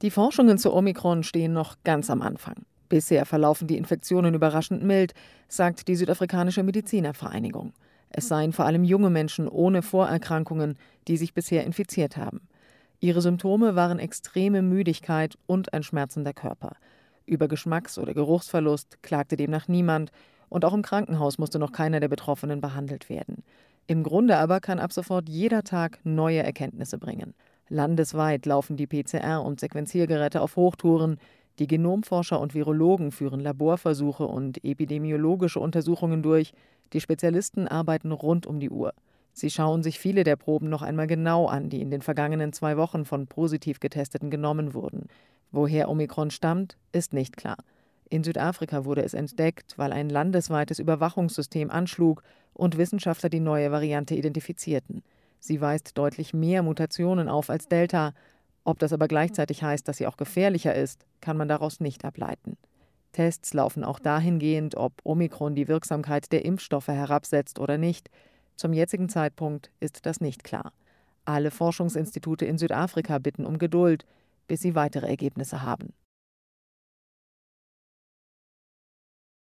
Die Forschungen zu Omikron stehen noch ganz am Anfang. Bisher verlaufen die Infektionen überraschend mild, sagt die südafrikanische Medizinervereinigung. Es seien vor allem junge Menschen ohne Vorerkrankungen, die sich bisher infiziert haben. Ihre Symptome waren extreme Müdigkeit und ein schmerzender Körper. Über Geschmacks- oder Geruchsverlust klagte demnach niemand und auch im Krankenhaus musste noch keiner der Betroffenen behandelt werden. Im Grunde aber kann ab sofort jeder Tag neue Erkenntnisse bringen. Landesweit laufen die PCR- und Sequenziergeräte auf Hochtouren. Die Genomforscher und Virologen führen Laborversuche und epidemiologische Untersuchungen durch. Die Spezialisten arbeiten rund um die Uhr. Sie schauen sich viele der Proben noch einmal genau an, die in den vergangenen 2 Wochen von positiv Getesteten genommen wurden. Woher Omikron stammt, ist nicht klar. In Südafrika wurde es entdeckt, weil ein landesweites Überwachungssystem anschlug und Wissenschaftler die neue Variante identifizierten. Sie weist deutlich mehr Mutationen auf als Delta. Ob das aber gleichzeitig heißt, dass sie auch gefährlicher ist, kann man daraus nicht ableiten. Tests laufen auch dahingehend, ob Omikron die Wirksamkeit der Impfstoffe herabsetzt oder nicht. Zum jetzigen Zeitpunkt ist das nicht klar. Alle Forschungsinstitute in Südafrika bitten um Geduld, bis sie weitere Ergebnisse haben.